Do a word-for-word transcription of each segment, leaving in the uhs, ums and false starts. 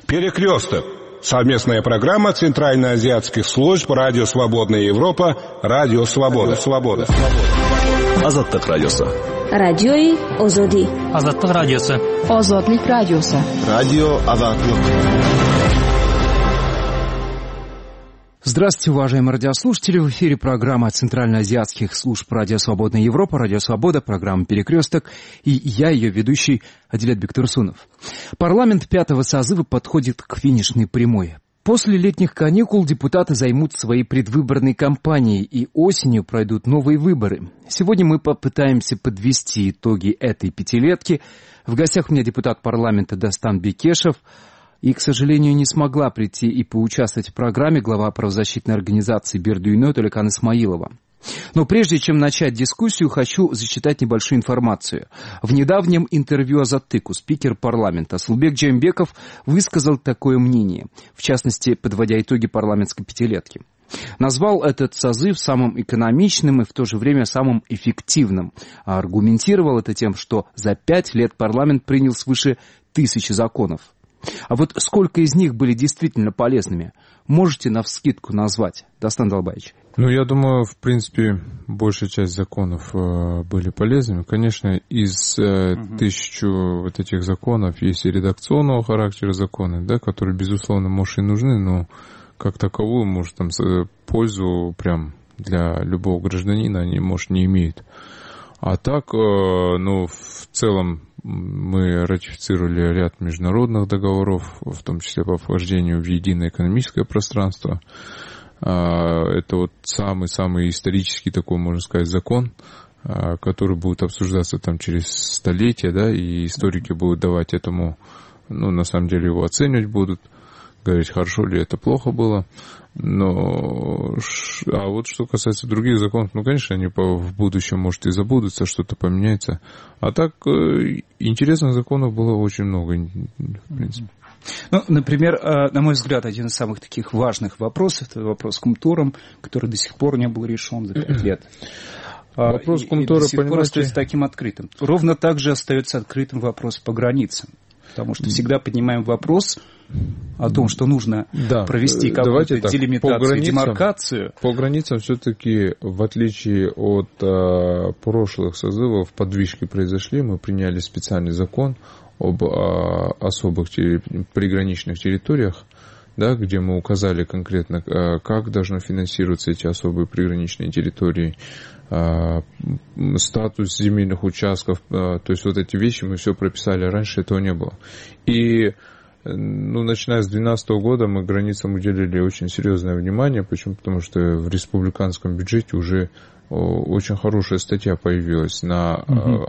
Перекресток. Совместная программа Центральноазиатских служб Радио Свободная Европа, Радио Свобода. Свобода. Азаттык радиосы. Радиои Озоди. Азаттык радиосы. Озодлик радиосы. Радио Азаттык. Здравствуйте, уважаемые радиослушатели. В эфире программа Центральноазиатских служб Радио Свободная Европа, Радио Свобода, программа «Перекресток». И я, ее ведущий, Адилет Бектурсунов. Парламент пятого созыва подходит к финишной прямой. После летних каникул депутаты займут своей предвыборной кампанией, и осенью пройдут новые выборы. Сегодня мы попытаемся подвести итоги этой пятилетки. В гостях у меня депутат парламента Дастан Бекешев. И, к сожалению, не смогла прийти и поучаствовать в программе глава правозащитной организации Бердуйно Толикан Исмаилова. Но прежде чем начать дискуссию, хочу зачитать небольшую информацию. В недавнем интервью Азаттыку спикер парламента Асылбек Джеймбеков высказал такое мнение, в частности, подводя итоги парламентской пятилетки. Назвал этот созыв самым экономичным и в то же время самым эффективным. А аргументировал это тем, что за пять лет парламент принял свыше тысячи законов. А вот сколько из них были действительно полезными, можете навскидку назвать, Дастан Далбаевич? Ну, я думаю, в принципе, большая часть законов э, были полезными. Конечно, из э, угу. тысячи вот этих законов есть и редакционного характера законы, да, которые, безусловно, может, и нужны, но как таковую, может, там, пользу прям для любого гражданина они, может, не имеют. А так, э, ну, в целом, мы ратифицировали ряд международных договоров, в том числе по вхождению в единое экономическое пространство. Это вот самый-самый исторический такой, можно сказать, закон, который будет обсуждаться там через столетия, да, и историки будут давать этому, ну, на самом деле его оценивать будут, говорить, хорошо ли это, плохо было. Но, а вот что касается других законов, ну, конечно, они в будущем, может, и забудутся, что-то поменяется. А так, интересных законов было очень много, в принципе. Ну, например, на мой взгляд, один из самых таких важных вопросов, это вопрос Кумтором, который до сих пор не был решен за пять лет. Вопрос и, Кумтора, и до сих понимаете... пор остается таким открытым. Ровно так же остается открытым вопрос по границам. Потому что всегда поднимаем вопрос о том, что нужно да. провести какую-то делимитацию, демаркацию. По границам все-таки, в отличие от э, прошлых созывов, подвижки произошли. Мы приняли специальный закон об э, особых терри... приграничных территориях, да, где мы указали конкретно, э, как должны финансироваться эти особые приграничные территории, статус земельных участков, то есть вот эти вещи мы все прописали, раньше этого не было. И ну, начиная с две тысячи двенадцатого года мы границам уделили очень серьезное внимание. Почему? Потому что в республиканском бюджете уже очень хорошая статья появилась на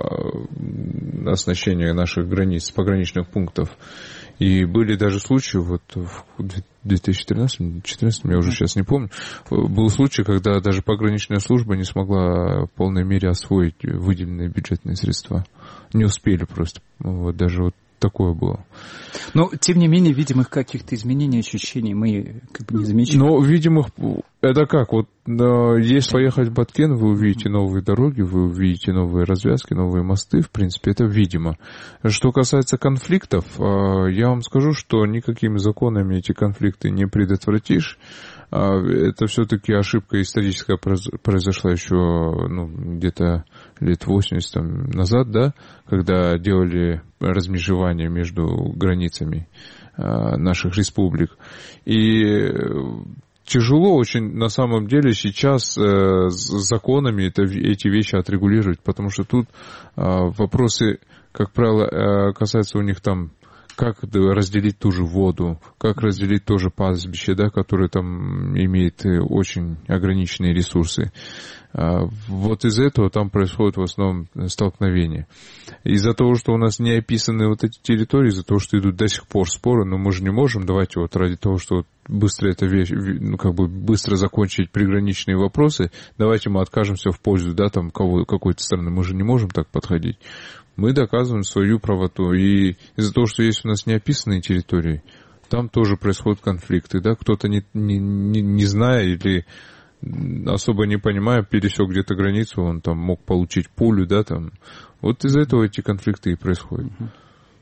угу. оснащение наших границ, пограничных пунктов. И были даже случаи, вот в две тысячи тринадцатом - две тысячи четырнадцатом, я уже сейчас не помню, был случай, когда даже пограничная служба не смогла в полной мере освоить выделенные бюджетные средства. Не успели просто. Вот даже вот такое было. Но, тем не менее, видимых каких-то изменений, ощущений мы как бы не замечаем. Но видимых, это как, вот если поехать в Баткен, вы увидите новые дороги, вы увидите новые развязки, новые мосты, в принципе, это видимо. Что касается конфликтов, я вам скажу, что никакими законами эти конфликты не предотвратишь. Это все-таки ошибка историческая произошла еще ну, где-то лет восемьдесят назад, да, когда делали размежевание между границами наших республик. И тяжело очень на самом деле сейчас с законами это, эти вещи отрегулировать, потому что тут вопросы, как правило, касаются у них там, как разделить ту же воду, как разделить тоже пастбище, да, которое там имеет очень ограниченные ресурсы. Вот из-за этого там происходит в основном столкновение. Из-за того, что у нас не описаны вот эти территории, из-за того, что идут до сих пор споры, но мы же не можем, давайте вот ради того, что быстро это вещь, ну, как бы быстро закончить приграничные вопросы, давайте мы откажемся в пользу, да, там, кого, какой-то страны. Мы же не можем так подходить. Мы доказываем свою правоту. И из-за того, что есть у нас неописанные территории, там тоже происходят конфликты, да, кто-то не, не, не, не зная или особо не понимая, пересек где-то границу, он там мог получить пулю, да, там. Вот из-за этого эти конфликты и происходят.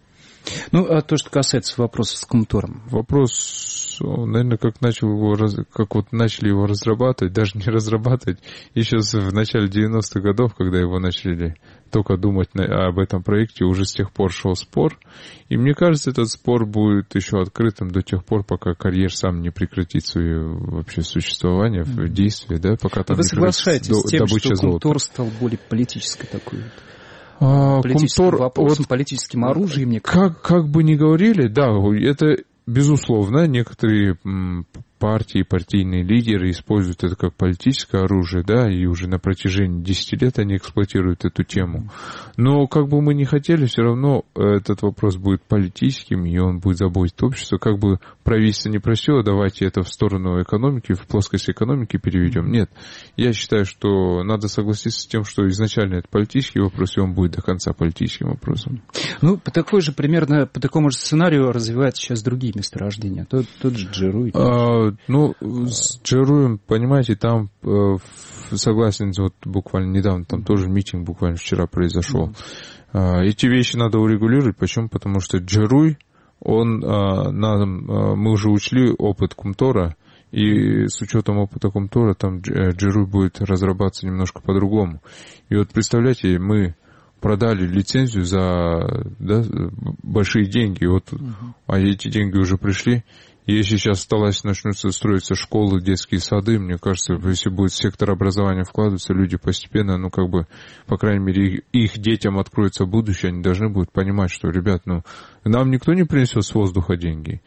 Ну, а то, что касается вопроса с Комтором. Вопрос, наверное, как, начал его, как вот начали его разрабатывать, даже не разрабатывать, еще в начале девяностых годов, когда его начали только думать об этом проекте, уже с тех пор шел спор. И мне кажется, этот спор будет еще открытым до тех пор, пока карьер сам не прекратит свое вообще существование, mm-hmm. действие, да, пока там Вы не соглашаетесь с тем, что Комтор стал более политической такой вот? Политическим Комтор, вопросом, вот, политическим оружием, мне кажется. Как, как бы ни говорили, да, это безусловно, некоторые партии, партийные лидеры используют это как политическое оружие, да, и уже на протяжении десяти лет они эксплуатируют эту тему. Но как бы мы ни хотели, все равно этот вопрос будет политическим, и он будет заботить общество. Как бы правительство не просило, давайте это в сторону экономики, в плоскость экономики переведем. Нет, я считаю, что надо согласиться с тем, что изначально это политический вопрос, и он будет до конца политическим вопросом. Ну, по такой же, примерно, по такому же сценарию развиваются сейчас другие месторождения. Тот, тот же Джеруй. А, ну, с Джеруем, понимаете, там э, согласен, вот буквально недавно, там тоже митинг буквально вчера произошел. Mm-hmm. Э, эти вещи надо урегулировать. Почему? Потому что Джеруй, он, э, нам, э, мы уже учли опыт Комтора, и с учетом опыта Комтора там Джеруй будет разрабатываться немножко по-другому. И вот представляете, мы продали лицензию за, да, большие деньги, вот, uh-huh. а эти деньги уже пришли. И если сейчас осталось, начнутся строиться школы, детские сады, мне кажется, если будет сектор образования вкладываться, люди постепенно, ну, как бы, по крайней мере, их, их детям откроется будущее, они должны будут понимать, что, ребят, ну, нам никто не принесет с воздуха деньги.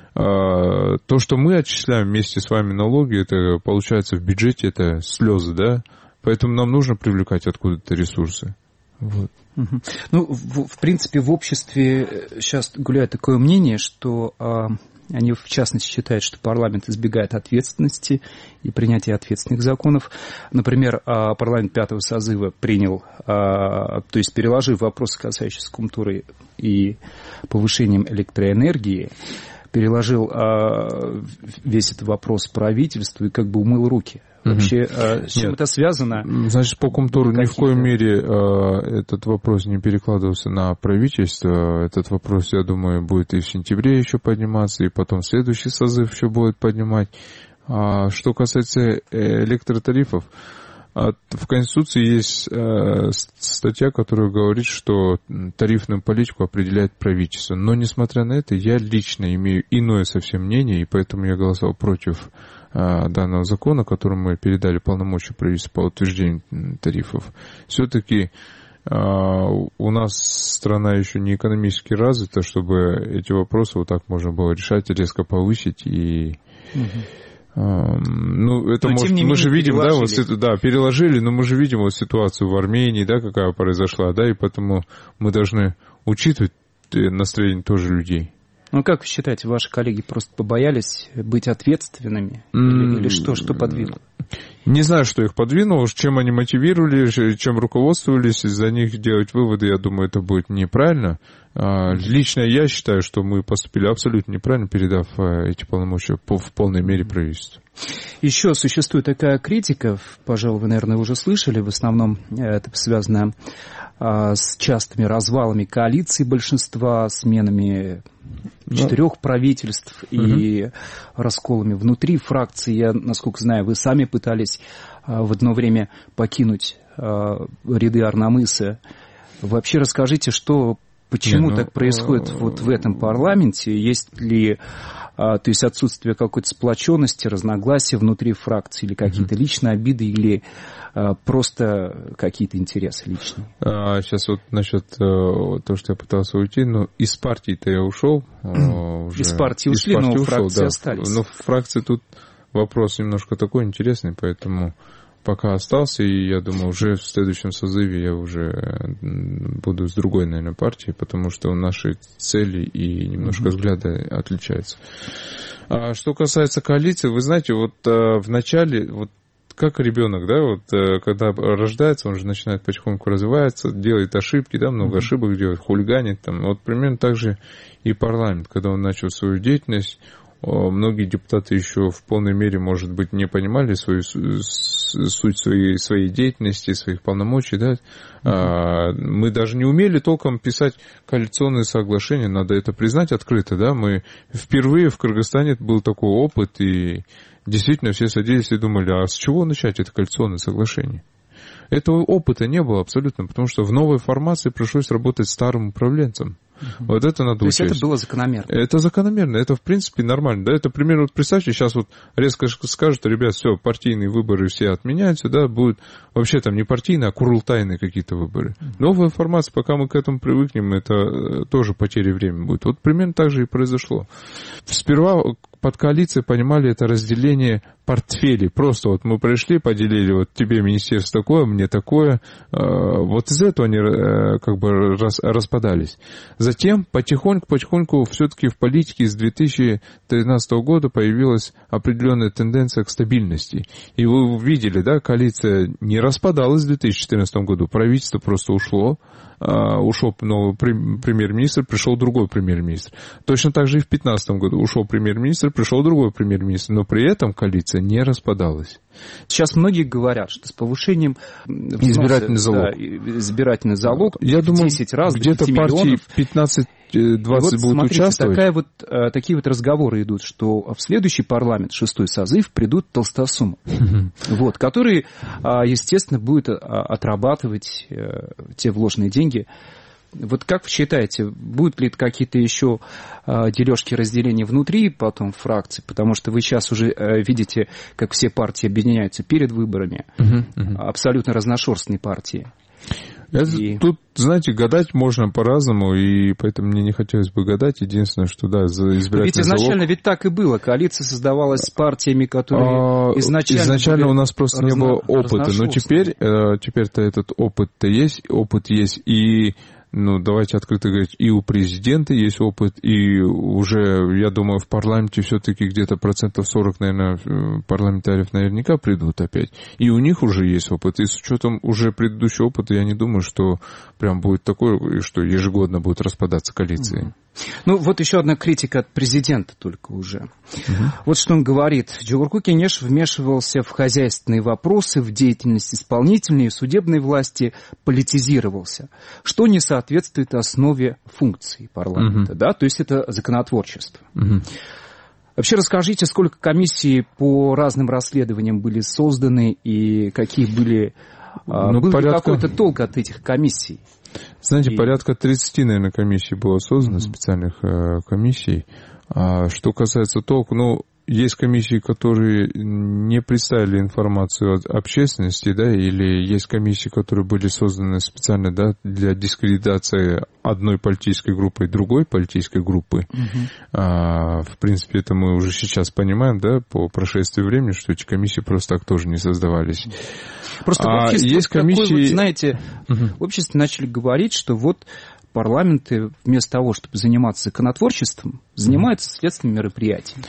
А, то, что мы отчисляем вместе с вами налоги, это, получается, в бюджете, это слезы, да? Поэтому нам нужно привлекать откуда-то ресурсы. Вот. Угу. Ну, в, в принципе, в обществе сейчас гуляет такое мнение, что а, они, в частности, считают, что парламент избегает ответственности и принятия ответственных законов. Например, а, парламент пятого созыва принял, а, то есть переложив вопросы, касающиеся Комтора и повышением электроэнергии, переложил а, весь этот вопрос правительству и как бы умыл руки. Вообще, mm-hmm. с чем Нет. это связано? Значит, по Комтору ни в коем мере э, этот вопрос не перекладывался на правительство. Этот вопрос, я думаю, будет и в сентябре еще подниматься, и потом следующий созыв еще будет поднимать. А что касается электротарифов, в Конституции есть э, статья, которая говорит, что тарифную политику определяет правительство. Но, несмотря на это, я лично имею иное совсем мнение, и поэтому я голосовал против э, данного закона, которому мы передали полномочия правительству по утверждению тарифов. Все-таки э, у нас страна еще не экономически развита, чтобы эти вопросы вот так можно было решать, резко повысить и... Угу. Ну, это но, может, мы же видим, да, вот, да, переложили, но мы же видим вот ситуацию в Армении, да, какая произошла, да, и поэтому мы должны учитывать настроение тоже людей. Ну, как вы считаете, ваши коллеги просто побоялись быть ответственными? Или, или что, что подвигло? Не знаю, что их подвинуло, чем они мотивировали, чем руководствовались, из-за них делать выводы, я думаю, это будет неправильно. Лично я считаю, что мы поступили абсолютно неправильно, передав эти полномочия в полной мере правительству. Еще существует такая критика, пожалуй, вы, наверное, уже слышали, в основном это связано с частыми развалами коалиции большинства, сменами четырех да. правительств и угу. расколами внутри фракции. Я, насколько знаю, вы сами пытались в одно время покинуть ряды Арнамыса. Вообще расскажите, что, почему Не, ну, так происходит вот в этом парламенте? Есть ли то есть отсутствие какой-то сплоченности, разногласия внутри фракции, или какие-то угу. личные обиды, или просто какие-то интересы личные? А, сейчас вот насчет того, что я пытался уйти, но из партии-то я ушел. Уже. Из партии ушли, из партии но ушел, фракции да. остались. Но в фракции тут вопрос немножко такой интересный, поэтому пока остался, и я думаю, уже в следующем созыве я уже буду с другой, наверное, партией, потому что наши цели и немножко mm-hmm. взгляды отличаются. А что касается коалиции, вы знаете, вот а, в начале, вот как ребенок, да, вот когда рождается, он же начинает потихоньку развиваться, делает ошибки, да, много mm-hmm. ошибок делает, хулиганит, там, вот примерно так же и парламент, когда он начал свою деятельность, многие депутаты еще в полной мере, может быть, не понимали свою суть своей, своей деятельности, своих полномочий, да. Mm-hmm. Мы даже не умели толком писать коалиционные соглашения, надо это признать открыто, да. Мы впервые в Кыргызстане был такой опыт, и действительно все садились и думали, а с чего начать это коалиционное соглашение? Этого опыта не было абсолютно, потому что в новой формации пришлось работать старым управленцем. Uh-huh. Вот это надо учесть. То есть это было закономерно? Это закономерно, это в принципе нормально. Да? Это примерно, вот представьте, сейчас вот резко скажут, ребят, все, партийные выборы все отменяются, да, будут вообще там не партийные, а курултайные какие-то выборы. Uh-huh. Новая формация, пока мы к этому привыкнем, это тоже потеря времени будет. Вот примерно так же и произошло. Сперва под коалицией понимали это разделение портфелей. Просто вот мы пришли, поделили, вот тебе министерство такое, мне такое. Вот из этого они как бы распадались. Затем потихоньку-потихоньку все-таки в политике с две тысячи тринадцатого года появилась определенная тенденция к стабильности. И вы видели, да, коалиция не распадалась в две тысячи четырнадцатом году, правительство просто ушло. Ушел новый премьер-министр, пришел другой премьер-министр. Точно так же и в две тысячи пятнадцатом году ушел премьер-министр, пришел другой премьер-министр, но при этом коалиция не распадалась. Сейчас многие говорят, что с повышением взноса, избирательный залог, да, избирательный залог я в думаю, десять раз, где-то партии пятнадцать-двадцать вот, будут смотрите, участвовать. Такая вот, такие вот разговоры идут, что в следующий парламент, шестой созыв, придут толстосумы, вот, которые, естественно, будут отрабатывать те вложенные деньги. Вот как вы считаете, будут ли какие-то еще э, дележки, разделения внутри потом фракций? Потому что вы сейчас уже э, видите, как все партии объединяются перед выборами. Uh-huh, uh-huh. Абсолютно разношерстные партии. Это, и... Тут, знаете, гадать можно по-разному, и поэтому мне не хотелось бы гадать. Единственное, что, да, за избирательный ведь изначально залог... ведь так и было. Коалиция создавалась с партиями, которые а, изначально... Изначально у нас просто разно... не было опыта. Но теперь, теперь-то этот опыт-то есть, опыт есть, и... Ну, давайте открыто говорить, и у президента есть опыт, и уже, я думаю, в парламенте все-таки где-то процентов сорок, наверное, парламентариев наверняка придут опять. И у них уже есть опыт. И с учетом уже предыдущего опыта, я не думаю, что прям будет такое, что ежегодно будет распадаться коалиции. Mm-hmm. Ну, вот еще одна критика от президента только уже. Uh-huh. Вот что он говорит. Джугурку Кенеш вмешивался в хозяйственные вопросы, в деятельность исполнительной и судебной власти, политизировался, что не соответствует основе функции парламента, uh-huh. да, то есть это законотворчество. Uh-huh. Вообще расскажите, сколько комиссий по разным расследованиям были созданы и какие были... Ну, был порядка... ли какой-то толк от этих комиссий? Знаете, и... порядка тридцать, наверное, комиссий было создано, mm-hmm. специальных э, комиссий. А что касается толка, ну, есть комиссии, которые не представили информацию общественности, да, или есть комиссии, которые были созданы специально, да, для дискредитации одной политической группы и другой политической группы. Uh-huh. А, в принципе, это мы уже сейчас понимаем, да, по прошествии времени, что эти комиссии просто так тоже не создавались. Просто а в обществе, есть комиссии... вот, знаете, uh-huh. в обществе начали говорить, что вот парламенты вместо того, чтобы заниматься законотворчеством, занимаются следственными мероприятиями.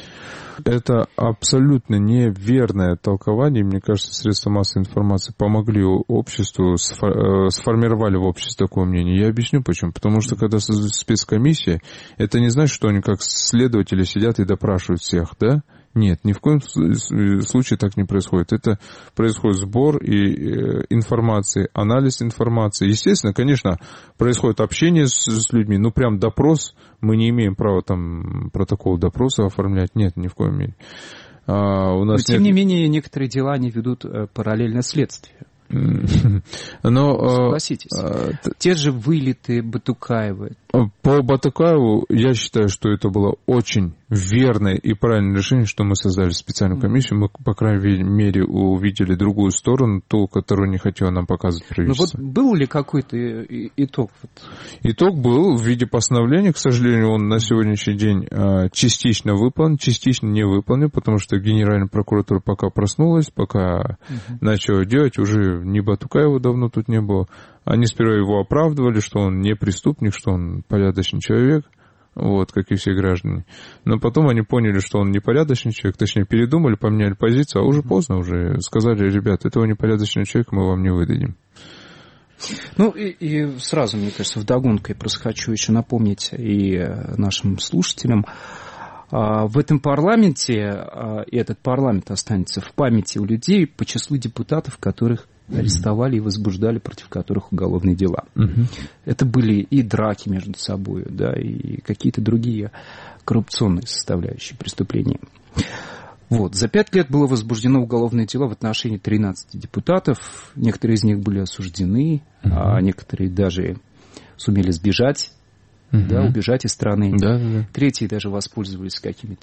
Это абсолютно неверное толкование. Мне кажется, средства массовой информации помогли обществу, сформировали в обществе такое мнение. Я объясню почему. Потому что когда спецкомиссия, это не значит, что они как следователи сидят и допрашивают всех, да? Нет, ни в коем случае так не происходит. Это происходит сбор и информации, анализ информации. Естественно, конечно, происходит общение с, с людьми, ну прям допрос, мы не имеем права там протокол допроса оформлять. Нет, ни в коем мере. А, у нас Но, тем нет... не менее, некоторые дела не ведут параллельно следствию. Но, согласитесь. А, те же вылеты Батукаевы. По Батукаеву я считаю, что это было очень верное и правильное решение, что мы создали специальную комиссию. Мы, по крайней мере, увидели другую сторону, ту, которую не хотело нам показывать правительство. Ну вот был ли какой-то итог? Итог был в виде постановления. К сожалению, он на сегодняшний день частично выполнен, частично не выполнен, потому что Генеральная прокуратура пока проснулась, пока угу. начала делать, уже ни Батукаева давно тут не было. Они сперва его оправдывали, что он не преступник, что он порядочный человек, вот, как и все граждане. Но потом они поняли, что он непорядочный человек, точнее, передумали, поменяли позицию, а уже поздно уже сказали, ребят, этого непорядочного человека мы вам не выдадим. Ну, и, и сразу, мне кажется, вдогонку я просто хочу еще напомнить и нашим слушателям, В этом парламенте, и этот парламент останется в памяти у людей по числу депутатов, которых арестовали и возбуждали, против которых уголовные дела. Uh-huh. Это были и драки между собой, да, и какие-то другие коррупционные составляющие преступления. Вот. За пять лет было возбуждено уголовное дело в отношении тринадцати депутатов. Некоторые из них были осуждены, uh-huh. а некоторые даже сумели сбежать, uh-huh. да, убежать из страны. Uh-huh. Третьи даже воспользовались каким-то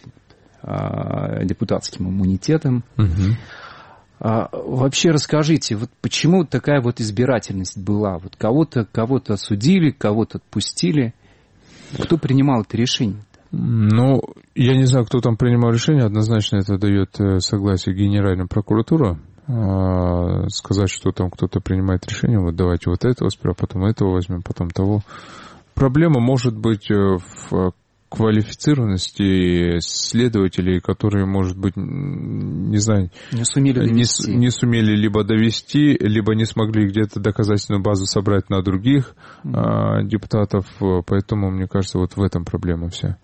а, депутатским иммунитетом. Uh-huh. А, вообще расскажите, вот почему такая вот избирательность была? Вот кого-то, кого-то осудили, кого-то отпустили. Кто принимал это решение? Ну, я не знаю, кто там принимал решение. Однозначно это дает согласие Генеральная прокуратура. А, сказать, что там кто-то принимает решение, вот давайте вот этого сперва, потом этого возьмем, потом того. Проблема может быть в квалифицированности следователей, которые, может быть, не знаю, не сумели довести. Не, не сумели либо довести, либо не смогли где-то доказательную базу собрать на других mm-hmm. а, депутатов. Поэтому, мне кажется, вот в этом проблема вся.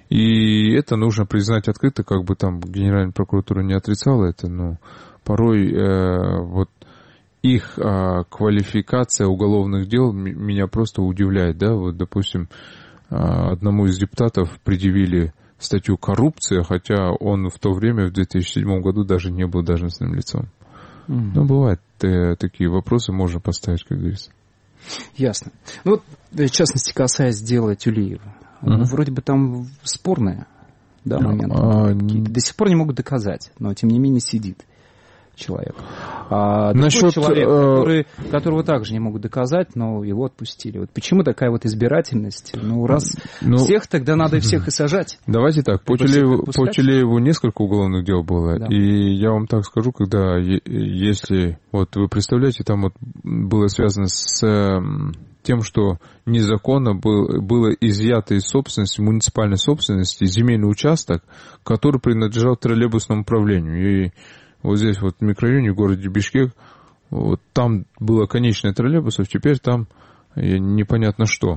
И это нужно признать открыто, как бы там Генеральная прокуратура не отрицала это, но порой э, вот их э, квалификация уголовных дел м- меня просто удивляет, да, вот, допустим, одному из депутатов предъявили статью «Коррупция», хотя он в то время, в две тысячи седьмом году, даже не был должностным лицом. Mm-hmm. Ну, бывают э, такие вопросы, можно поставить, как говорится. Ясно. Ну, вот, в частности, касаясь дела Тюлеева. Mm-hmm. Ну, вроде бы там спорные, да, моменты. Mm-hmm. До сих пор не могут доказать, но, тем не менее, сидит человек. А Насчет, человек, который, которого также не могут доказать, но его отпустили. Вот почему такая вот избирательность? Ну, раз ну, всех, тогда надо всех и сажать. Давайте так, по Тюлееву, по Тюлееву несколько уголовных дел было. Да. И я вам так скажу, когда, если, вот вы представляете, там вот было связано с тем, что незаконно был, было изъято из собственности, муниципальной собственности, земельный участок, который принадлежал троллейбусному управлению. И вот здесь вот в микрорайоне, в городе Бишкек, вот там было конечное троллейбусов, теперь там непонятно что.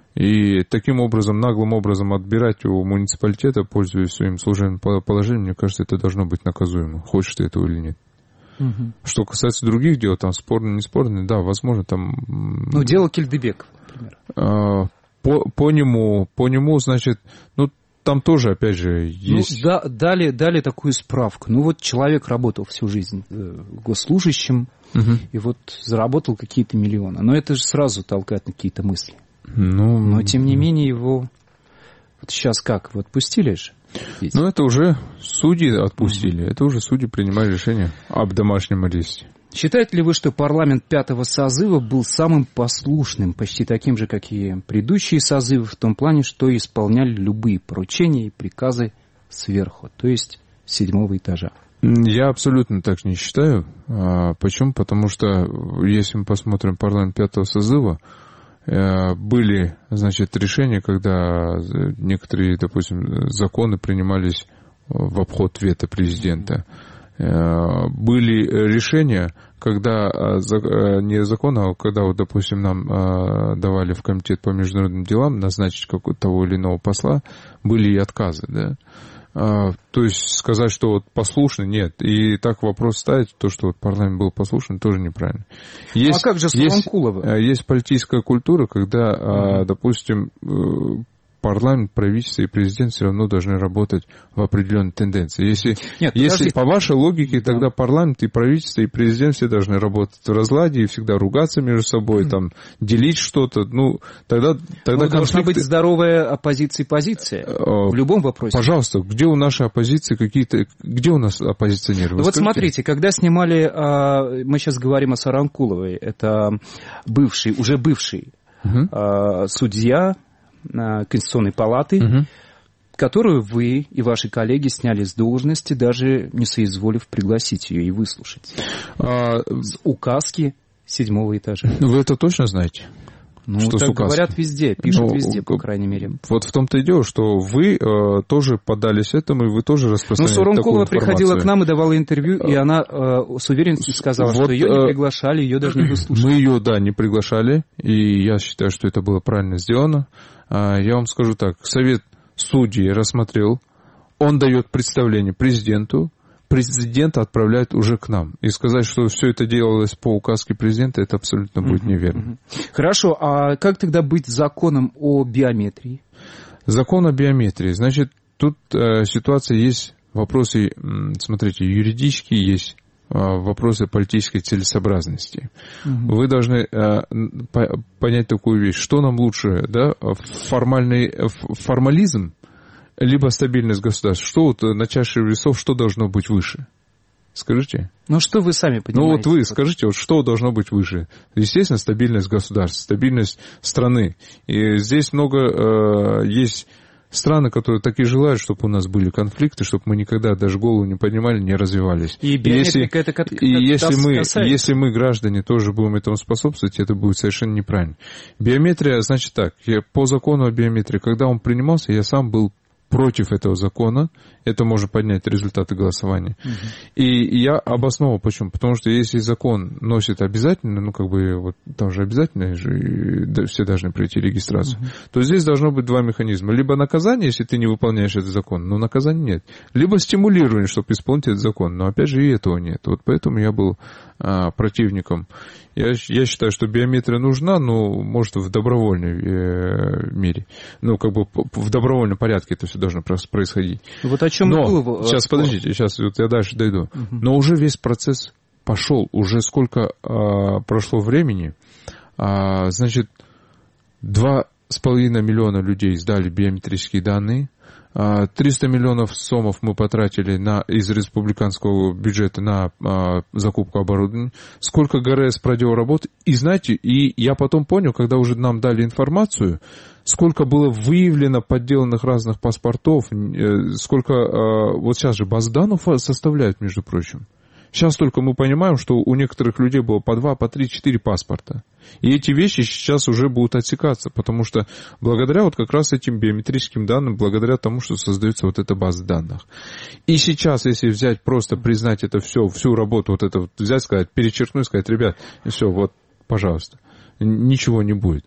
И таким образом, наглым образом отбирать у муниципалитета, пользуясь своим служебным положением, мне кажется, это должно быть наказуемо, хочешь ты этого или нет. Угу. Что касается других дел, там спорные, не спорные, да, возможно, там... Ну, дело Кильдебекова, например. По, по нему, по нему, значит, ну, там тоже, опять же, есть... Ну, да, дали, дали такую справку. Ну, вот человек работал всю жизнь госслужащим, угу. и вот заработал какие-то миллионы. Но это же сразу толкает на какие-то мысли. Ну... Но, тем не менее, его... Вот сейчас как? Вы отпустили же? Ведь? Ну, это уже судьи отпустили. Угу. Это уже судьи принимали решение об домашнем аресте. Считаете ли вы, что парламент пятого созыва был самым послушным, почти таким же, как и предыдущие созывы, в том плане, что исполняли любые поручения и приказы сверху, то есть с седьмого этажа? Я абсолютно так не считаю. Почему? Потому что, если мы посмотрим парламент пятого созыва, были, значит, решения, когда некоторые, допустим, законы принимались в обход вето президента. Были решения, когда не закон, а когда, вот, допустим, нам давали в комитет по международным делам назначить какого-то того или иного посла, были и отказы, да. То есть сказать, что вот послушный, нет. И так вопрос ставить, то, что вот парламент был послушен, тоже неправильно. Есть, а как же Саванкулова? Есть, есть политическая культура, когда, mm-hmm. допустим, парламент, правительство и президент все равно должны работать в определенной тенденции. Если, Нет, если по вашей логике, да. тогда парламент и правительство и президент все должны работать в разладе и всегда ругаться между собой, mm. там, делить что-то. Ну, тогда, тогда ну, конфликты... Должна быть здоровая оппозиция и позиция а, в любом вопросе. Пожалуйста, где у нашей оппозиции какие-то... Где у нас оппозиционеры? Вот смотрите, когда снимали... Мы сейчас говорим о Саванкуловой. Это бывший, уже бывший uh-huh. судья Конституционной палаты, угу. которую вы и ваши коллеги сняли с должности, даже не соизволив пригласить ее и выслушать. А... С указки седьмого этажа. Вы это точно знаете? Ну, что так говорят везде, пишут ну, везде, по крайней мере. Вот в том-то и дело, что вы э, тоже поддались этому, и вы тоже распространяете такую информацию. Ну, Саванкулова приходила к нам и давала интервью, и она э, с уверенностью сказала, вот, что ее не приглашали, ее даже не выслушали. Мы ее, да, не приглашали, и я считаю, что это было правильно сделано. Я вам скажу так, Совет судей рассмотрел он дает представление президенту, президент отправляет уже к нам. И сказать, что все это делалось по указке президента, это абсолютно будет неверно. Хорошо, а как тогда быть с законом о биометрии? Закон о биометрии. Значит, тут э, ситуация есть, вопросы, смотрите, юридические есть, э, вопросы политической целесообразности. Угу. Вы должны э, по, понять такую вещь, что нам лучше, да, формальный формализм, либо стабильность государства. Что вот на чаше весов, что должно быть выше? Скажите. Ну, что вы сами понимаете? Ну, вот вы скажите, вот что должно быть выше? Естественно, стабильность государства, стабильность страны. И здесь много э, есть страны, которые так и желают, чтобы у нас были конфликты, чтобы мы никогда даже голову не поднимали, не развивались. И биометрика это как, как И если мы, касается. если мы, граждане, тоже будем этому способствовать, это будет совершенно неправильно. Биометрия, значит так, я, по закону о биометрии, когда он принимался, я сам был против этого закона, это может поднять результаты голосования. Угу. И я обосновал, почему. Потому что если закон носит обязательно, ну, как бы, вот там же обязательно же, все должны пройти регистрацию, угу. то здесь должно быть два механизма. Либо наказание, если ты не выполняешь этот закон, но наказания нет. Либо стимулирование, чтобы исполнить этот закон. Но, опять же, и этого нет. Вот поэтому я был а, противником. Я, я считаю, что биометрия нужна, но, может, в добровольной э, мере. Ну, как бы в добровольном порядке это все должно происходить. Вот о чем но, было... Сейчас, подождите, сейчас вот я дальше дойду. Угу. Но уже весь процесс пошел. Уже сколько а, прошло времени. А, значит, два с половиной миллиона людей сдали биометрические данные. триста миллионов сомов мы потратили на, из республиканского бюджета на а, закупку оборудования. Сколько ГРС проделал работы. И знаете, и я потом понял, когда уже нам дали информацию, сколько было выявлено подделанных разных паспортов, сколько... А, вот сейчас же базы данных составляют, между прочим. Сейчас только мы понимаем, что у некоторых людей было по два, по три, четыре паспорта. И эти вещи сейчас уже будут отсекаться, потому что благодаря вот как раз этим биометрическим данным, благодаря тому, что создается вот эта база данных. И сейчас, если взять, просто признать это все, всю работу, вот это вот взять, сказать, перечеркнуть, сказать, ребят, все, вот, пожалуйста, ничего не будет.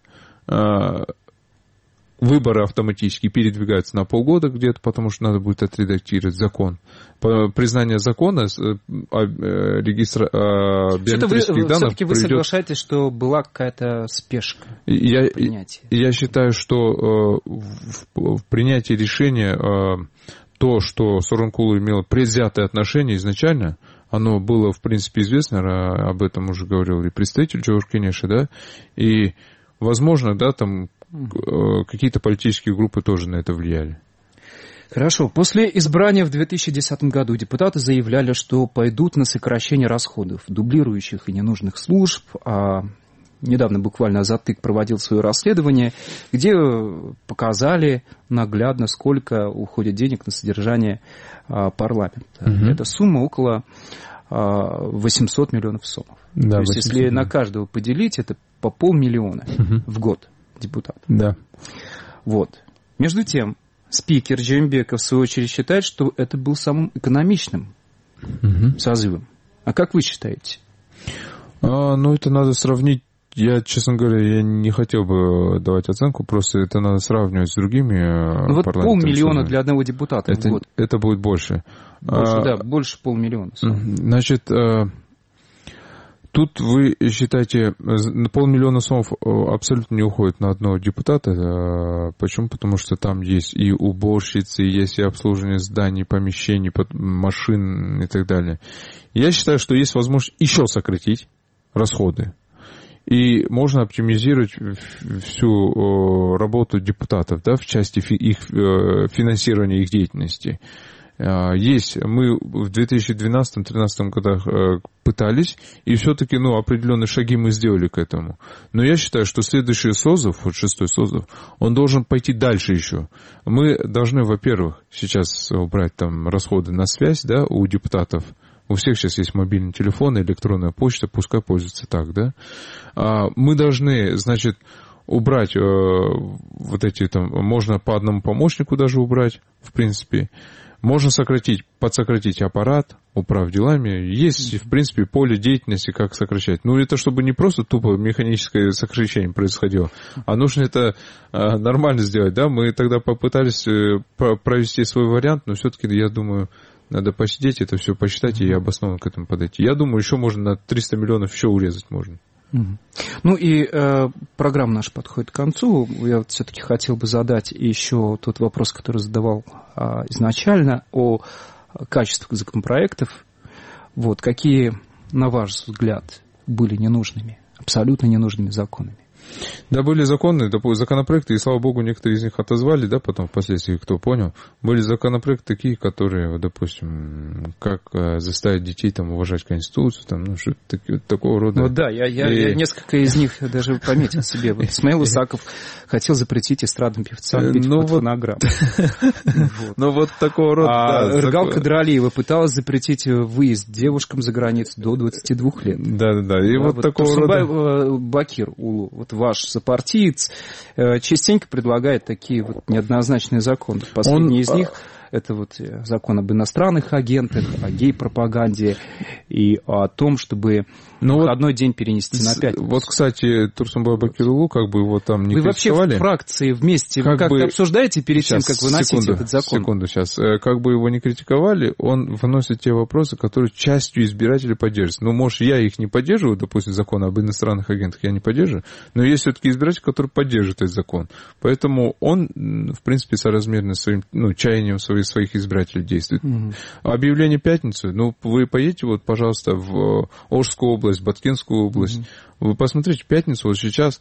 Выборы автоматически передвигаются на полгода где-то, потому что надо будет отредактировать закон. Признание закона о регистра... биометрических вы, данных все-таки вы приведет... соглашаетесь, что была какая-то спешка я, в принятии? Я считаю, что в, в принятии решения то, что Сооронкулу имело предвзятое отношение изначально, оно было, в принципе, известно, об этом уже говорил и представитель Джордж Кенеши, да, и, возможно, да, там какие-то политические группы тоже на это влияли. Хорошо. После избрания в две тысячи десятом году депутаты заявляли, что пойдут на сокращение расходов, дублирующих и ненужных служб. А недавно буквально Азаттык проводил свое расследование, где показали наглядно, сколько уходит денег на содержание а, парламента. Угу. Эта сумма около а, восемьсот миллионов сомов. Да, То есть, восемьсот. Если на каждого поделить, это по полмиллиона угу. в год. Депутат. Да. Вот. Между тем, спикер Джеймбеков, в свою очередь, считает, что это был самым экономичным угу. созывом. А как вы считаете? А, ну, это надо сравнить. Я, честно говоря, я не хотел бы давать оценку, просто это надо сравнивать с другими ну, вот полмиллиона для одного депутата это, в год. Это будет больше. Больше, а, да, больше полмиллиона. Значит... Тут вы считаете, полмиллиона сомов абсолютно не уходит на одного депутата. Почему? Потому что там есть и уборщицы, есть и обслуживание зданий, помещений, машин и так далее. Я считаю, что есть возможность еще сократить расходы. И можно оптимизировать всю работу депутатов, да, в части их финансирования их деятельности. Есть, мы в две тысячи двенадцатом-тринадцатом годах пытались, и все-таки, ну, определенные шаги мы сделали к этому. Но я считаю, что следующий созыв, вот шестой созыв, он должен пойти дальше еще. Мы должны, во-первых, сейчас убрать там расходы на связь, да, у депутатов. У всех сейчас есть мобильный телефон, электронная почта, пускай пользуются так, да. Мы должны, значит, убрать э, вот эти там, можно по одному помощнику даже убрать, в принципе. Можно сократить, подсократить аппарат, управ делами. Есть, в принципе, поле деятельности, как сокращать. Ну, это чтобы не просто тупо механическое сокращение происходило, а нужно это а, нормально сделать, да. Мы тогда попытались э, провести свой вариант, но все-таки, я думаю, надо посидеть, это все посчитать и обоснованно к этому подойти. Я думаю, еще можно на триста миллионов еще урезать можно. Ну и э, программа наша подходит к концу. Я вот все-таки хотел бы задать еще тот вопрос, который задавал э, изначально, о качестве законопроектов. Вот, какие, на ваш взгляд, были ненужными, абсолютно ненужными законами? Да, были законы, законопроекты, и, слава богу, некоторые из них отозвали, да, потом впоследствии, кто понял. Были законопроекты такие, которые, допустим, как заставить детей там уважать Конституцию, там, ну, что-то такого рода. Ну да, я, я, и... я несколько из них даже пометил себе. Вот Исмаил Исаков хотел запретить эстрадным певцам петь под фонограмму. Ну вот такого рода. А Ыргал Кадралиева пыталась запретить выезд девушкам за границу до двадцати двух лет. Да-да-да, и вот такого рода. Бакир Улу, вот ваш сопартиец, частенько предлагает такие вот неоднозначные законы. Последний Он... из них — это вот закон об иностранных агентах, о гей-пропаганде и о том, чтобы ну выходной вот, день перенести на пятницу. Вот, кстати, Турсунбай Бакирулу, как бы его там не вы критиковали. Вы вообще в фракции вместе как, как бы обсуждаете перед сейчас, тем, как выносите секунду, этот закон? Секунду, сейчас. Как бы его не критиковали, он выносит те вопросы, которые частью избирателей поддерживают. Ну, может, я их не поддерживаю, допустим, закон об иностранных агентах я не поддерживаю, но есть все-таки избиратели, которые поддерживают этот закон. Поэтому он, в принципе, соразмерно своим, ну, чаянием своих, своих избирателей действует. Mm-hmm. Объявление пятницы, ну, вы поедете, вот, пожалуйста, в Ошскую область, Баткенскую область, mm-hmm. вы посмотрите, пятницу, вот сейчас,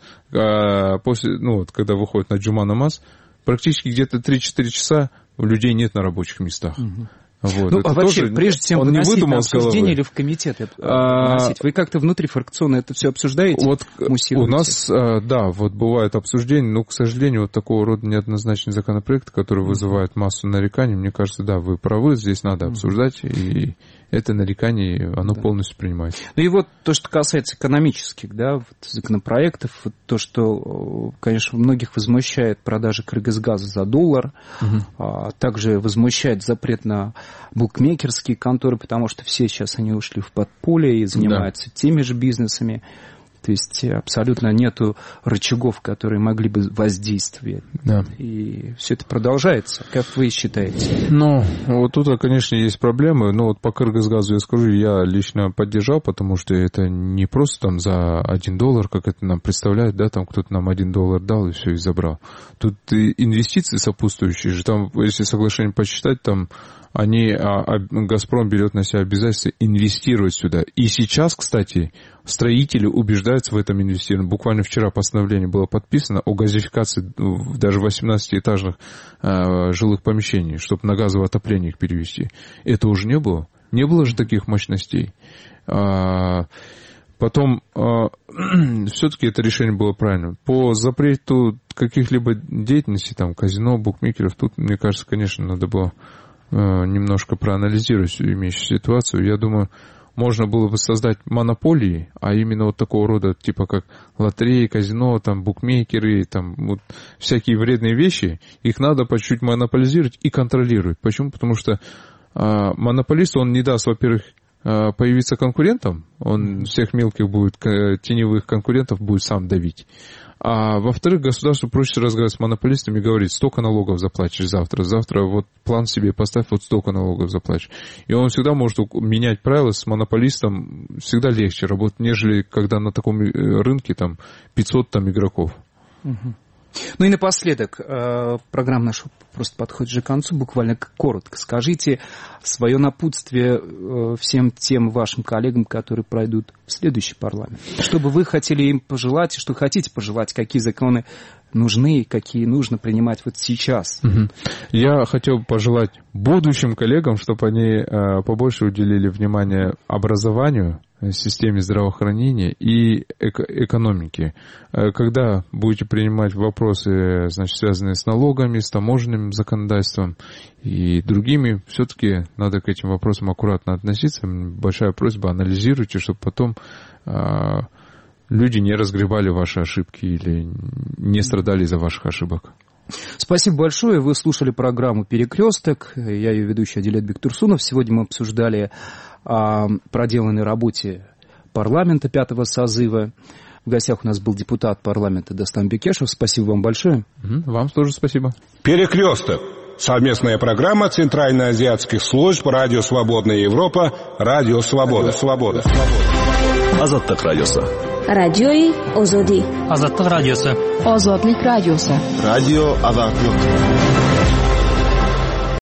после, ну, вот, когда выходит на Джума намаз, практически где-то три-четыре часа людей нет на рабочих местах. Mm-hmm. Вот, ну, а вообще, тоже, прежде чем он выносить не выдумал на обсуждение или в комитет а, выносить, вы как-то внутрифракционно это все обсуждаете? Вот у нас, да, вот бывают обсуждения, но, к сожалению, вот такого рода неоднозначный законопроект, который вызывает массу нареканий, мне кажется, да, вы правы, здесь надо обсуждать, и это нарекание, оно да. полностью принимается. Ну и вот то, что касается экономических, да, вот законопроектов, вот то, что, конечно, многих возмущает продажа Кыргызгаза за доллар, угу. а также возмущает запрет на букмекерские конторы, потому что все сейчас они ушли в подполье и занимаются да. теми же бизнесами. То есть абсолютно нету рычагов, которые могли бы воздействовать. Да. И все это продолжается. Как вы считаете? Ну, вот тут, конечно, есть проблемы. Но вот по Кыргызгазу я скажу, я лично поддержал, потому что это не просто там за один доллар, как это нам представляют, да, там кто-то нам один доллар дал и все, и забрал. Тут инвестиции сопутствующие же. Там, если соглашение посчитать, там они, а, а, Газпром берет на себя обязательство инвестировать сюда. И сейчас, кстати, строители убеждаются в этом инвестировании. Буквально вчера постановление было подписано о газификации даже восемнадцатиэтажных а, жилых помещений, чтобы на газовое отопление их перевести. Это уже не было. Не было же таких мощностей. А, потом, а, все-таки это решение было правильным. По запрету каких-либо деятельностей, там, казино, букмекеров, тут, мне кажется, конечно, надо было немножко проанализировать всю имеющуюся ситуацию. Я думаю, можно было бы создать монополии, а именно вот такого рода, типа как лотереи, казино, там, букмекеры, там, вот всякие вредные вещи, их надо по чуть-чуть монополизировать и контролировать. Почему? Потому что а, монополист, он не даст, во-первых, а, появиться конкурентам, он всех мелких будет, теневых конкурентов будет сам давить. А во-вторых, государству проще разговаривать с монополистами и говорить, столько налогов заплатишь завтра, завтра вот план себе поставь, вот столько налогов заплатишь. И он всегда может менять правила с монополистом, всегда легче работать, нежели когда на таком рынке там пятьсот там игроков. Угу. Ну и напоследок, программа наша просто подходит же к концу, буквально коротко. Скажите свое напутствие всем тем вашим коллегам, которые пройдут в следующий парламент. Что бы вы хотели им пожелать, что хотите пожелать, какие законы нужны, какие нужно принимать вот сейчас. Угу. Я хотел бы пожелать будущим коллегам, чтобы они побольше уделили внимание образованию, системе здравоохранения и эко- экономики. Когда будете принимать вопросы, значит, связанные с налогами, с таможенным законодательством и другими, все-таки надо к этим вопросам аккуратно относиться. Большая просьба, анализируйте, чтобы потом а, люди не разгребали ваши ошибки или не страдали из-за ваших ошибок. Спасибо большое. Вы слушали программу «Перекресток». Я ее ведущий Адилет Бектурсунов. Сегодня мы обсуждали о проделанной работе парламента пятого созыва. В гостях у нас был депутат парламента Дастан Бекешев. Спасибо вам большое. Вам тоже спасибо. «Перекресток». Совместная программа Центральноазиатских служб «Радио Свободная Европа», «Радио Свобода». Свобода. Азаттык радиосы. Радиои Озоди. Азаттык радиосы. Озодлик радиосы. Радио Азаттык.